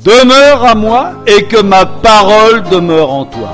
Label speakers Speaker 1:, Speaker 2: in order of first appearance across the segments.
Speaker 1: demeure à moi et que ma parole demeure en toi.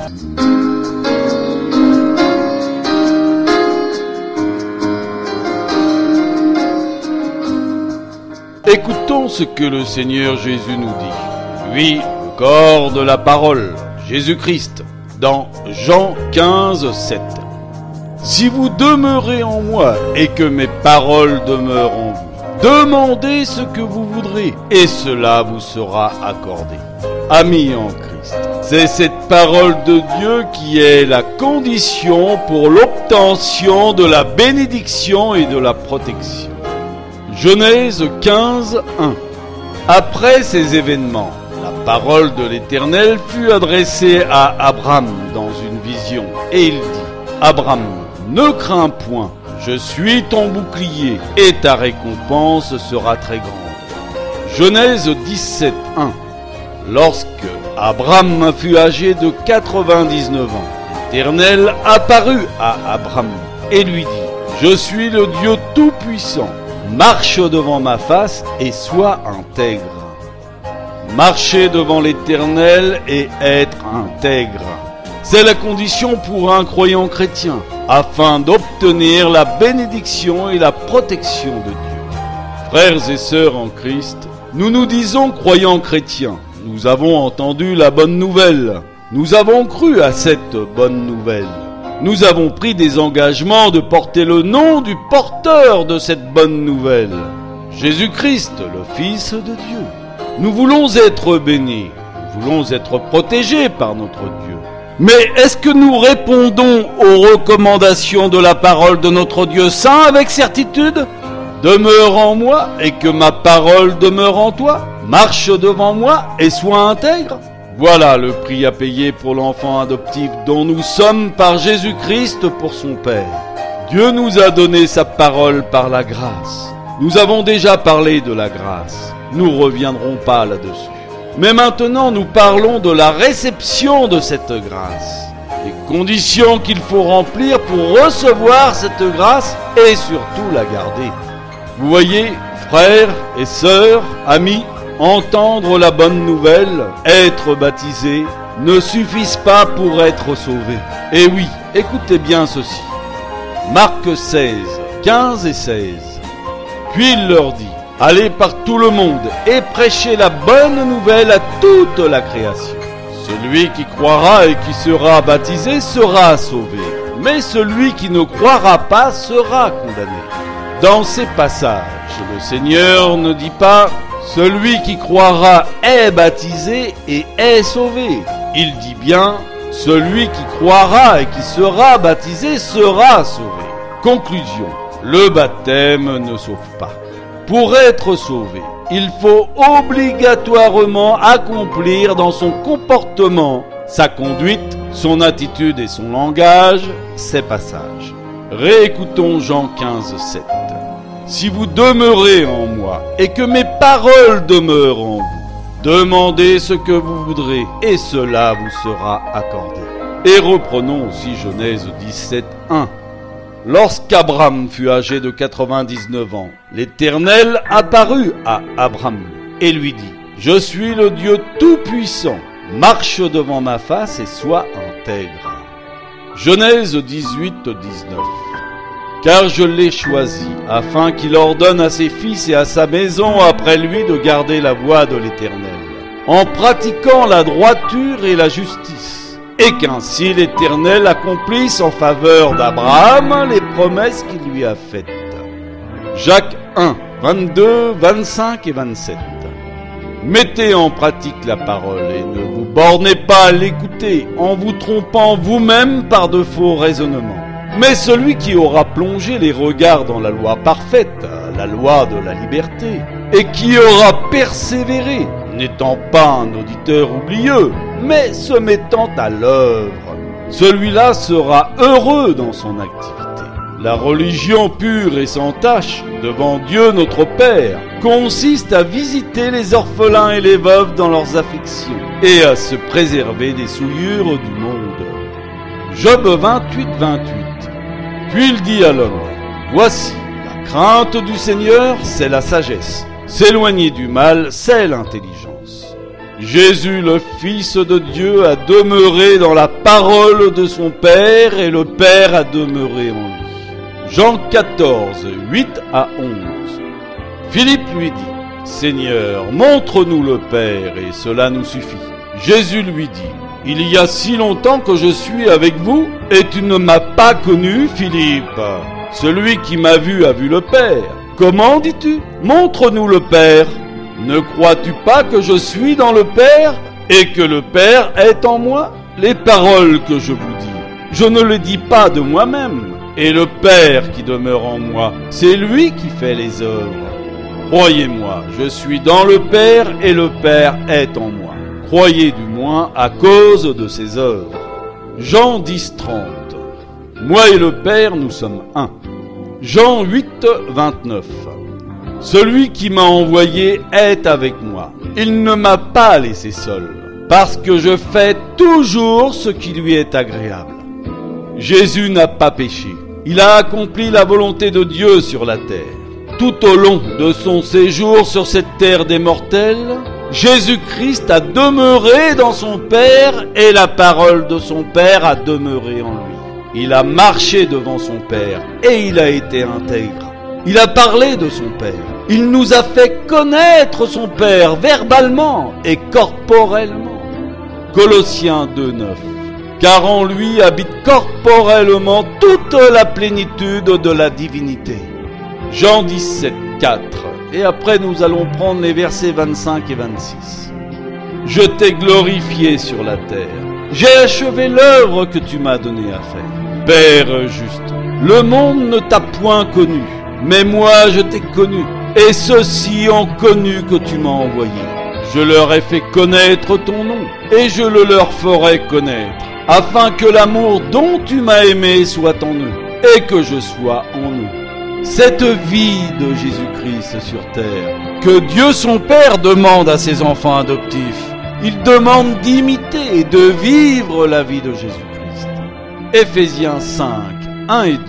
Speaker 1: Écoutons ce que le Seigneur Jésus nous dit. Lui, le corps de la parole, Jésus-Christ, dans Jean 15, 7. Si vous demeurez en moi et que mes paroles demeurent en vous, demandez ce que vous voudrez et cela vous sera accordé. Amis en Christ, c'est cette parole de Dieu qui est la condition pour l'obtention de la bénédiction et de la protection. Genèse 15, 1. Après ces événements, la parole de l'Éternel fut adressée à Abraham dans une vision et il dit : Abraham, ne crains point, je suis ton bouclier et ta récompense sera très grande. Genèse 17, 1. Lorsque Abraham fut âgé de 99 ans, l'Éternel apparut à Abraham et lui dit : Je suis le Dieu Tout-Puissant. Marche devant ma face et sois intègre. Marcher devant l'Éternel et être intègre, c'est la condition pour un croyant chrétien, afin d'obtenir la bénédiction et la protection de Dieu. Frères et sœurs en Christ, nous nous disons croyants chrétiens. Nous avons entendu la bonne nouvelle. Nous avons cru à cette bonne nouvelle. Nous avons pris des engagements de porter le nom du porteur de cette bonne nouvelle, Jésus-Christ, le Fils de Dieu. Nous voulons être bénis, nous voulons être protégés par notre Dieu. Mais est-ce que nous répondons aux recommandations de la parole de notre Dieu saint avec certitude ? Demeure en moi et que ma parole demeure en toi. Marche devant moi et sois intègre. Voilà le prix à payer pour l'enfant adoptif dont nous sommes par Jésus-Christ pour son Père. Dieu nous a donné sa parole par la grâce. Nous avons déjà parlé de la grâce. Nous ne reviendrons pas là-dessus. Mais maintenant, nous parlons de la réception de cette grâce. Les conditions qu'il faut remplir pour recevoir cette grâce et surtout la garder. Vous voyez, frères et sœurs, amis, entendre la bonne nouvelle, être baptisé, ne suffisent pas pour être sauvé. Et oui, écoutez bien ceci. Marc 16, 15 et 16. Puis il leur dit : Allez par tout le monde et prêchez la bonne nouvelle à toute la création. Celui qui croira et qui sera baptisé sera sauvé, mais celui qui ne croira pas sera condamné. Dans ces passages, le Seigneur ne dit pas « Celui qui croira est baptisé et est sauvé ». Il dit bien « Celui qui croira et qui sera baptisé sera sauvé ». Conclusion, le baptême ne sauve pas. Pour être sauvé, il faut obligatoirement accomplir dans son comportement, sa conduite, son attitude et son langage, ces passages. Réécoutons Jean 15, 7. Si vous demeurez en moi et que mes paroles demeurent en vous, demandez ce que vous voudrez et cela vous sera accordé. Et reprenons aussi Genèse 17, 1. Lorsqu'Abraham fut âgé de 99 ans, l'Éternel apparut à Abraham et lui dit : Je suis le Dieu Tout-Puissant, marche devant ma face et sois intègre. Genèse 18, 19. Car je l'ai choisi, afin qu'il ordonne à ses fils et à sa maison après lui de garder la voie de l'Éternel, en pratiquant la droiture et la justice, et qu'ainsi l'Éternel accomplisse en faveur d'Abraham les promesses qu'il lui a faites. Jacques 1, 22, 25 et 27. Mettez en pratique la parole et ne vous bornez pas à l'écouter en vous trompant vous-même par de faux raisonnements. Mais celui qui aura plongé les regards dans la loi parfaite, la loi de la liberté, et qui aura persévéré, n'étant pas un auditeur oublieux, mais se mettant à l'œuvre, celui-là sera heureux dans son activité. La religion pure et sans tache, devant Dieu notre Père, consiste à visiter les orphelins et les veuves dans leurs afflictions, et à se préserver des souillures du monde. Job 28, 28. Puis il dit à l'homme : Voici, la crainte du Seigneur, c'est la sagesse. S'éloigner du mal, c'est l'intelligence. Jésus, le Fils de Dieu, a demeuré dans la parole de son Père et le Père a demeuré en lui. Jean 14, 8 à 11. Philippe lui dit, « Seigneur, montre-nous le Père et cela nous suffit. » Jésus lui dit, « Il y a si longtemps que je suis avec vous et tu ne m'as pas connu, Philippe. Celui qui m'a vu a vu le Père. Comment dis-tu? Montre-nous le Père. Ne crois-tu pas que je suis dans le Père et que le Père est en moi? Les paroles que je vous dis, je ne les dis pas de moi-même. Et le Père qui demeure en moi, c'est lui qui fait les œuvres. Croyez-moi, je suis dans le Père et le Père est en moi. Croyez du moins à cause de ses œuvres. Jean 10, 30. Moi et le Père, nous sommes un. Jean 8, 29. Celui qui m'a envoyé est avec moi. Il ne m'a pas laissé seul, parce que je fais toujours ce qui lui est agréable. Jésus n'a pas péché. Il a accompli la volonté de Dieu sur la terre. Tout au long de son séjour sur cette terre des mortels, Jésus-Christ a demeuré dans son Père et la parole de son Père a demeuré en lui. Il a marché devant son Père et il a été intègre. Il a parlé de son Père. Il nous a fait connaître son Père verbalement et corporellement. Colossiens 2, 9. Car en lui habite corporellement toute la plénitude de la divinité. Jean 17, 4. Et après nous allons prendre les versets 25 et 26. Je t'ai glorifié sur la terre. J'ai achevé l'œuvre que tu m'as donnée à faire. Père juste, le monde ne t'a point connu, mais moi je t'ai connu. Et ceux-ci ont connu que tu m'as envoyé. Je leur ai fait connaître ton nom, et je le leur ferai connaître, afin que l'amour dont tu m'as aimé soit en eux, et que je sois en eux. Cette vie de Jésus-Christ sur terre, que Dieu son Père demande à ses enfants adoptifs. Il demande d'imiter et de vivre la vie de Jésus-Christ. Éphésiens 5, 1 et 2.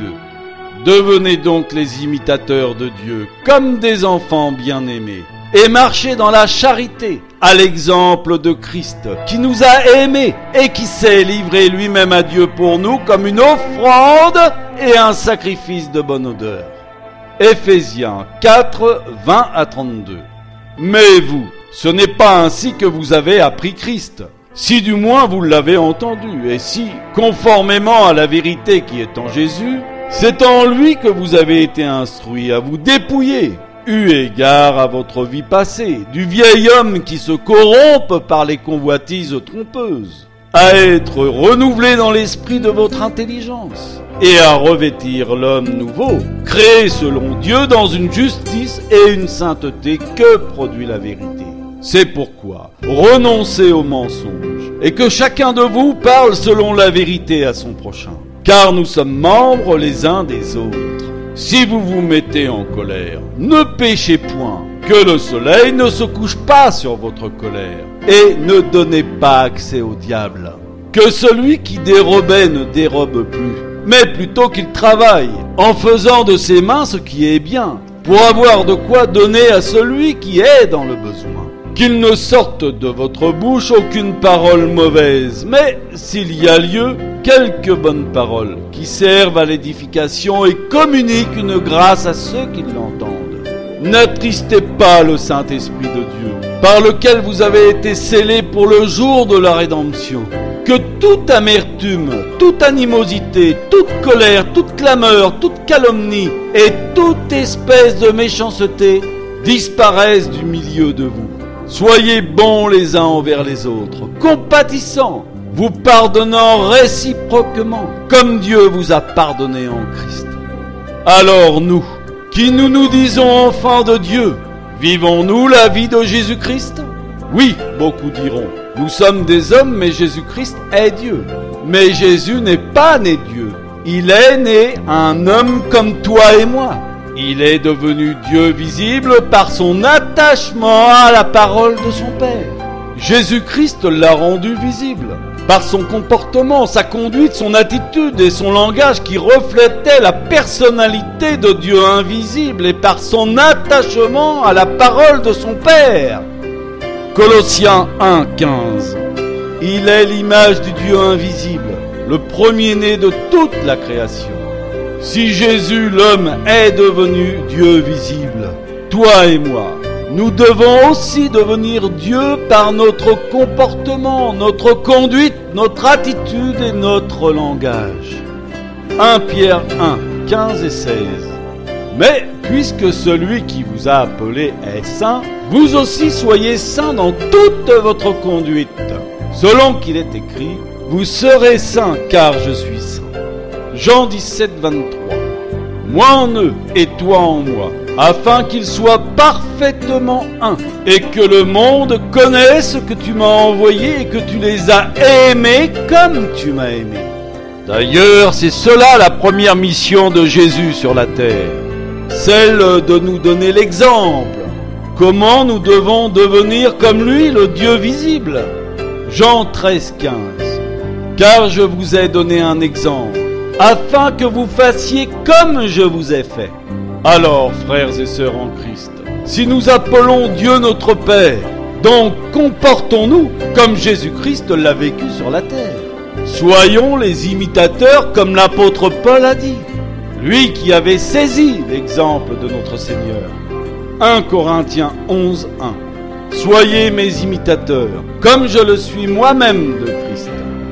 Speaker 1: Devenez donc les imitateurs de Dieu, comme des enfants bien-aimés, et marchez dans la charité, à l'exemple de Christ, qui nous a aimés et qui s'est livré lui-même à Dieu pour nous comme une offrande et un sacrifice de bonne odeur. Éphésiens 4, 20 à 32. Mais vous, ce n'est pas ainsi que vous avez appris Christ, si du moins vous l'avez entendu, et si, conformément à la vérité qui est en Jésus, c'est en lui que vous avez été instruits à vous dépouiller, eu égard à votre vie passée, du vieil homme qui se corrompt par les convoitises trompeuses, à être renouvelé dans l'esprit de votre intelligence, et à revêtir l'homme nouveau, créé selon Dieu dans une justice et une sainteté que produit la vérité. C'est pourquoi renoncez au mensonge, et que chacun de vous parle selon la vérité à son prochain, car nous sommes membres les uns des autres. Si vous vous mettez en colère, ne péchez point, que le soleil ne se couche pas sur votre colère, et ne donnez pas accès au diable. Que celui qui dérobait ne dérobe plus, mais plutôt qu'il travaille, en faisant de ses mains ce qui est bien, pour avoir de quoi donner à celui qui est dans le besoin. Qu'il ne sorte de votre bouche aucune parole mauvaise, mais s'il y a lieu, quelques bonnes paroles, qui servent à l'édification et communiquent une grâce à ceux qui l'entendent. N'attristez pas le Saint-Esprit de Dieu, par lequel vous avez été scellés pour le jour de la rédemption. Que toute amertume, toute animosité, toute colère, toute clameur, toute calomnie et toute espèce de méchanceté disparaissent du milieu de vous. Soyez bons les uns envers les autres, compatissants, vous pardonnant réciproquement, comme Dieu vous a pardonné en Christ. Alors nous, qui nous disons enfants de Dieu, vivons-nous la vie de Jésus-Christ? Oui, beaucoup diront, nous sommes des hommes, mais Jésus-Christ est Dieu. Mais Jésus n'est pas né Dieu. Il est né un homme comme toi et moi. Il est devenu Dieu visible par son attachement à la parole de son Père. Jésus-Christ l'a rendu visible par son comportement, sa conduite, son attitude et son langage qui reflétaient la personnalité de Dieu invisible et par son attachement à la parole de son Père. Colossiens 1, 15. Il est l'image du Dieu invisible, le premier-né de toute la création. Si Jésus, l'homme, est devenu Dieu visible, toi et moi, nous devons aussi devenir Dieu par notre comportement, notre conduite, notre attitude et notre langage. 1 Pierre 1, 15 et 16. Mais puisque celui qui vous a appelé est saint, vous aussi soyez saints dans toute votre conduite. Selon qu'il est écrit, vous serez saints car je suis saint. Jean 17, 23. Moi en eux et toi en moi, afin qu'ils soient parfaitement un, et que le monde connaisse que tu m'as envoyé et que tu les as aimés comme tu m'as aimé. D'ailleurs, c'est cela la première mission de Jésus sur la terre, celle de nous donner l'exemple. Comment nous devons devenir comme lui, le Dieu visible. Jean 13, 15. Car je vous ai donné un exemple, afin que vous fassiez comme je vous ai fait. Alors, frères et sœurs en Christ, si nous appelons Dieu notre Père, donc comportons-nous comme Jésus-Christ l'a vécu sur la terre. Soyons les imitateurs comme l'apôtre Paul a dit, lui qui avait saisi l'exemple de notre Seigneur. 1 Corinthiens 11, 1. Soyez mes imitateurs, comme je le suis moi-même de Christ.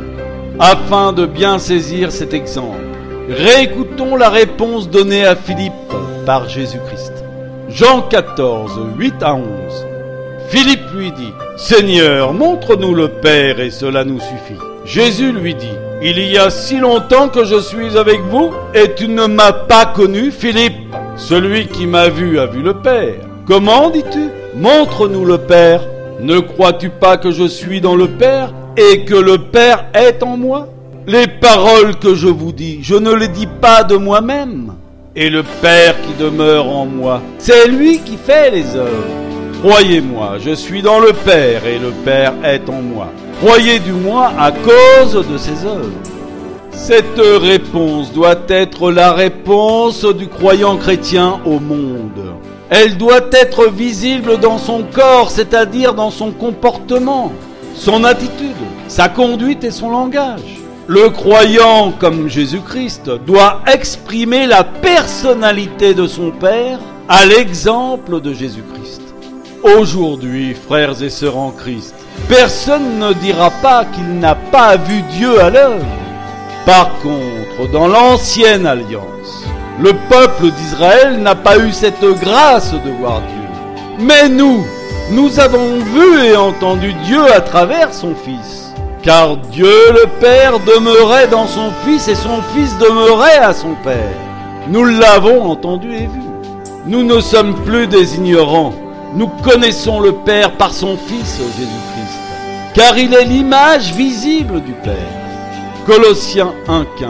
Speaker 1: Afin de bien saisir cet exemple, réécoutons la réponse donnée à Philippe par Jésus-Christ. Jean 14, 8 à 11. Philippe lui dit, « Seigneur, montre-nous le Père et cela nous suffit. » Jésus lui dit, « Il y a si longtemps que je suis avec vous et tu ne m'as pas connu, Philippe. Celui qui m'a vu a vu le Père. Comment dis-tu? Montre-nous le Père. Ne crois-tu pas que je suis dans le Père et que le Père est en moi? Les paroles que je vous dis, je ne les dis pas de moi-même. Et le Père qui demeure en moi, c'est lui qui fait les œuvres. Croyez-moi, je suis dans le Père et le Père est en moi. Croyez du moins à cause de ses œuvres. » Cette réponse doit être la réponse du croyant chrétien au monde. Elle doit être visible dans son corps, c'est-à-dire dans son comportement, son attitude, sa conduite et son langage. Le croyant, comme Jésus-Christ, doit exprimer la personnalité de son Père à l'exemple de Jésus-Christ. Aujourd'hui, frères et sœurs en Christ, personne ne dira pas qu'il n'a pas vu Dieu à l'œuvre. Par contre, dans l'ancienne alliance, le peuple d'Israël n'a pas eu cette grâce de voir Dieu. Mais nous avons vu et entendu Dieu à travers son Fils. Car Dieu le Père demeurait dans son Fils et son Fils demeurait à son Père. Nous l'avons entendu et vu. Nous ne sommes plus des ignorants. Nous connaissons le Père par son Fils Jésus-Christ. Car il est l'image visible du Père. Colossiens 1, 15.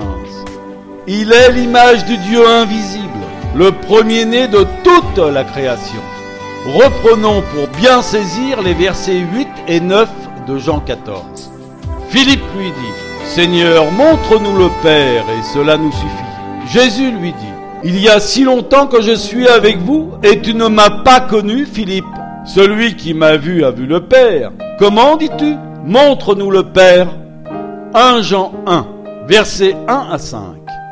Speaker 1: Il est l'image du Dieu invisible, le premier-né de toute la création. Reprenons pour bien saisir les versets 8 et 9 de Jean 14. Philippe lui dit, « Seigneur, montre-nous le Père et cela nous suffit. » Jésus lui dit, « Il y a si longtemps que je suis avec vous et tu ne m'as pas connu, Philippe. Celui qui m'a vu a vu le Père. Comment dis-tu? Montre-nous le Père. » 1 Jean 1, versets 1 à 5.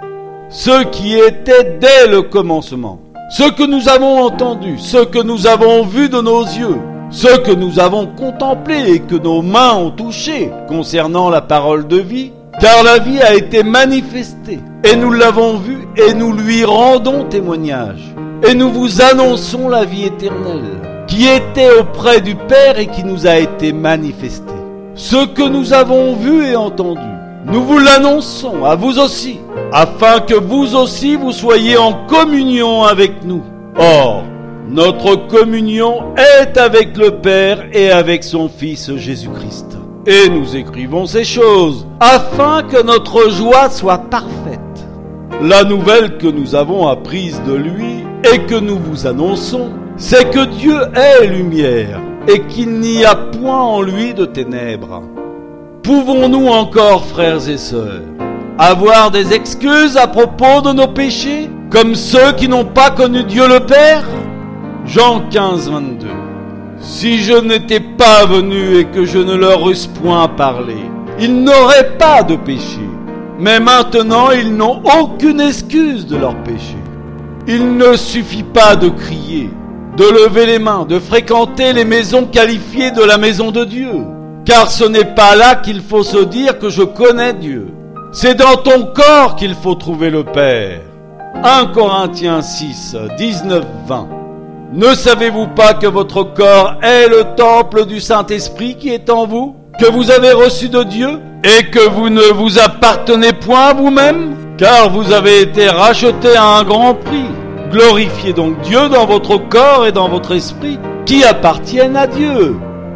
Speaker 1: Ce qui était dès le commencement, ce que nous avons entendu, ce que nous avons vu de nos yeux, ce que nous avons contemplé et que nos mains ont touché concernant la parole de vie, car la vie a été manifestée, et nous l'avons vue, et nous lui rendons témoignage. Et nous vous annonçons la vie éternelle, qui était auprès du Père et qui nous a été manifestée. Ce que nous avons vu et entendu, nous vous l'annonçons à vous aussi, afin que vous aussi vous soyez en communion avec nous. Or, notre communion est avec le Père et avec son Fils Jésus-Christ. Et nous écrivons ces choses, afin que notre joie soit parfaite. La nouvelle que nous avons apprise de lui et que nous vous annonçons, c'est que Dieu est lumière et qu'il n'y a point en lui de ténèbres. Pouvons-nous encore, frères et sœurs, avoir des excuses à propos de nos péchés, comme ceux qui n'ont pas connu Dieu le Père? Jean 15, 22. si je n'étais pas venu et que je ne leur eusse point parlé, ils n'auraient pas de péché. Mais maintenant, ils n'ont aucune excuse de leur péché. Il ne suffit pas de crier, de lever les mains, de fréquenter les maisons qualifiées de la maison de Dieu. Car ce n'est pas là qu'il faut se dire que je connais Dieu. C'est dans ton corps qu'il faut trouver le Père. 1 Corinthiens 6, 19-20. Ne savez-vous pas que votre corps est le temple du Saint-Esprit qui est en vous, que vous avez reçu de Dieu, et que vous ne vous appartenez point à vous-même, car vous avez été rachetés à un grand prix. Glorifiez donc Dieu dans votre corps et dans votre esprit, qui appartiennent à Dieu.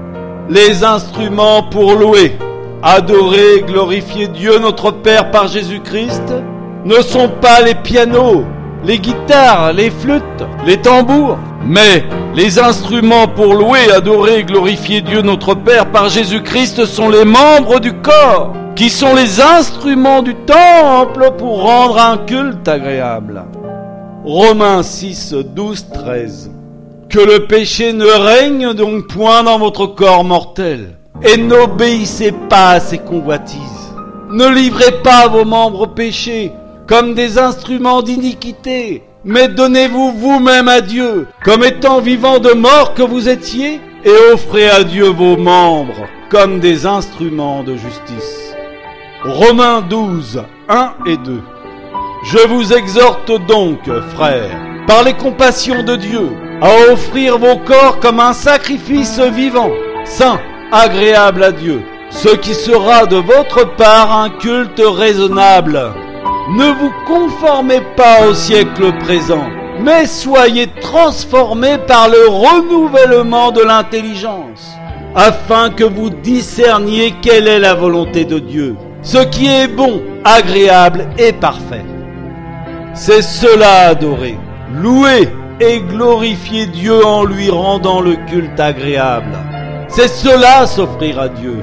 Speaker 1: Les instruments pour louer, adorer et glorifier Dieu notre Père par Jésus-Christ ne sont pas les pianos, les guitares, les flûtes, les tambours, mais les instruments pour louer, adorer et glorifier Dieu notre Père par Jésus-Christ sont les membres du corps, qui sont les instruments du temple pour rendre un culte agréable. Romains 6, 12, 13. Que le péché ne règne donc point dans votre corps mortel, et n'obéissez pas à ses convoitises. Ne livrez pas vos membres au péché comme des instruments d'iniquité, mais donnez-vous vous-même à Dieu, comme étant vivants de mort que vous étiez, et offrez à Dieu vos membres comme des instruments de justice. Romains 12, 1 et 2. Je vous exhorte donc, frères, par les compassions de Dieu, à offrir vos corps comme un sacrifice vivant, saint, agréable à Dieu, ce qui sera de votre part un culte raisonnable. Ne vous conformez pas au siècle présent, mais soyez transformés par le renouvellement de l'intelligence, afin que vous discerniez quelle est la volonté de Dieu, ce qui est bon, agréable et parfait. C'est cela adorer, louer et glorifier Dieu en lui rendant le culte agréable. C'est cela s'offrir à Dieu.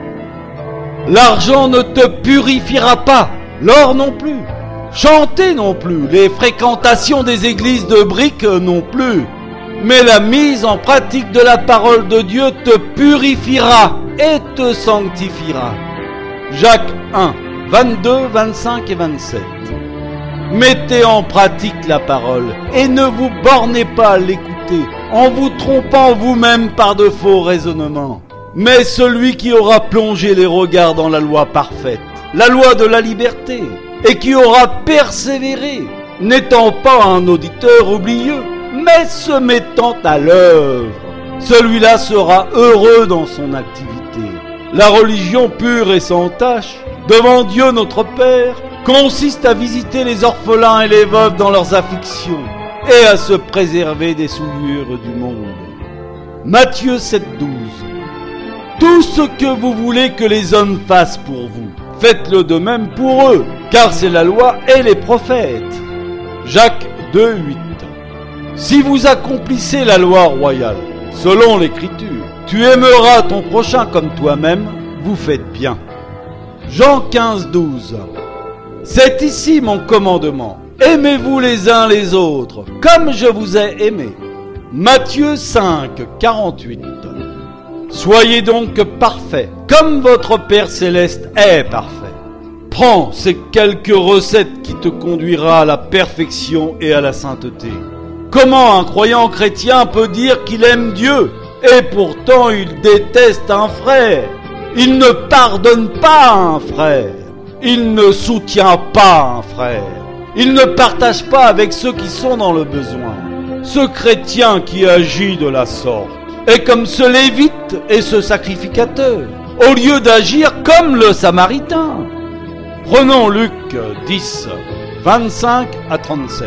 Speaker 1: L'argent ne te purifiera pas, l'or non plus, chanter non plus, les fréquentations des églises de briques non plus. Mais la mise en pratique de la parole de Dieu te purifiera et te sanctifiera. Jacques 1, 22, 25 et 27. Mettez en pratique la parole et ne vous bornez pas à l'écouter en vous trompant vous-même par de faux raisonnements. Mais celui qui aura plongé les regards dans la loi parfaite, la loi de la liberté, et qui aura persévéré, n'étant pas un auditeur oublieux, mais se mettant à l'œuvre, celui-là sera heureux dans son activité. La religion pure et sans tache, devant Dieu notre Père, consiste à visiter les orphelins et les veuves dans leurs afflictions et à se préserver des souillures du monde. Matthieu 7, 12. Tout ce que vous voulez que les hommes fassent pour vous, faites-le de même pour eux, car c'est la loi et les prophètes. Jacques 2, 8. Si vous accomplissez la loi royale, selon l'Écriture, tu aimeras ton prochain comme toi-même, vous faites bien. Jean 15, 12. C'est ici mon commandement. Aimez-vous les uns les autres, comme je vous ai aimé. Matthieu 5, 48. Soyez donc parfaits, comme votre Père Céleste est parfait. Prends ces quelques recettes qui te conduira à la perfection et à la sainteté. Comment un croyant chrétien peut dire qu'il aime Dieu, et pourtant il déteste un frère? Il ne pardonne pas un frère. Il ne soutient pas un frère. Il ne partage pas avec ceux qui sont dans le besoin. Ce chrétien qui agit de la sorte est comme ce lévite et ce sacrificateur, au lieu d'agir comme le samaritain. Prenons Luc 10, 25 à 37.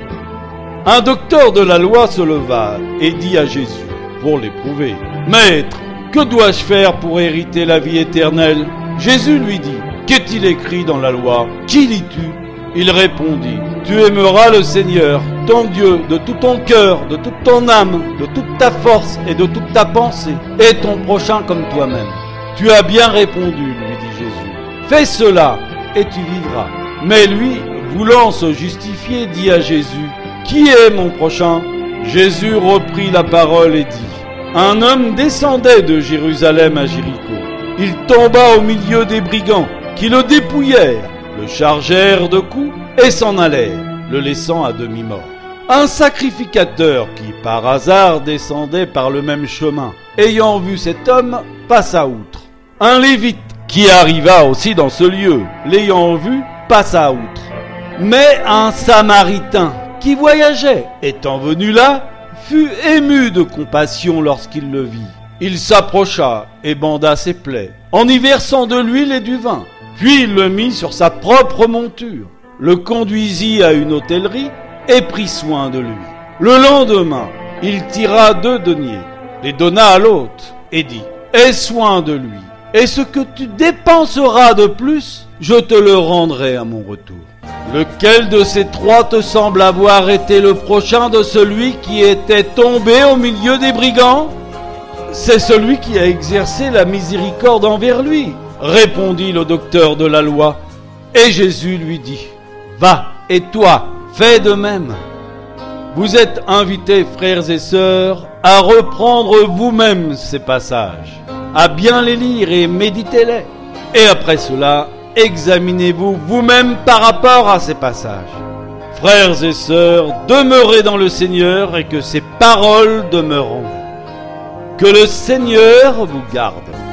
Speaker 1: Un docteur de la loi se leva et dit à Jésus, pour l'éprouver, « Maître, que dois-je faire pour hériter la vie éternelle ?» Jésus lui dit, « Qu'est-il écrit dans la loi? Qui lis-tu » Il répondit, « Tu aimeras le Seigneur, ton Dieu, de tout ton cœur, de toute ton âme, de toute ta force et de toute ta pensée, et ton prochain comme toi-même. » « Tu as bien répondu, lui dit Jésus. Fais cela, et tu vivras. » Mais lui, voulant se justifier, dit à Jésus, « Qui est mon prochain ?» Jésus reprit la parole et dit, « Un homme descendait de Jérusalem à Jéricho. Il tomba au milieu des brigands, qui le dépouillèrent, le chargèrent de coups et s'en allèrent, le laissant à demi-mort. Un sacrificateur qui, par hasard, descendait par le même chemin, ayant vu cet homme, passa outre. Un lévite, qui arriva aussi dans ce lieu, l'ayant vu, passa outre. Mais un samaritain, qui voyageait, étant venu là, fut ému de compassion lorsqu'il le vit. Il s'approcha et banda ses plaies, en y versant de l'huile et du vin. Puis il le mit sur sa propre monture, le conduisit à une hôtellerie et prit soin de lui. Le lendemain, il tira 2 deniers, les donna à l'hôte et dit : aie soin de lui, et ce que tu dépenseras de plus, je te le rendrai à mon retour. Lequel de ces 3 te semble avoir été le prochain de celui qui était tombé au milieu des brigands ? C'est celui qui a exercé la miséricorde envers lui, répondit le docteur de la loi. Et Jésus lui dit : va, et toi, fais de même. Vous êtes invités, frères et sœurs, à reprendre vous-même ces passages, à bien les lire et méditez-les. Et après cela, examinez-vous vous-même par rapport à ces passages. Frères et sœurs, demeurez dans le Seigneur et que ses paroles demeurent en vous. Que le Seigneur vous garde.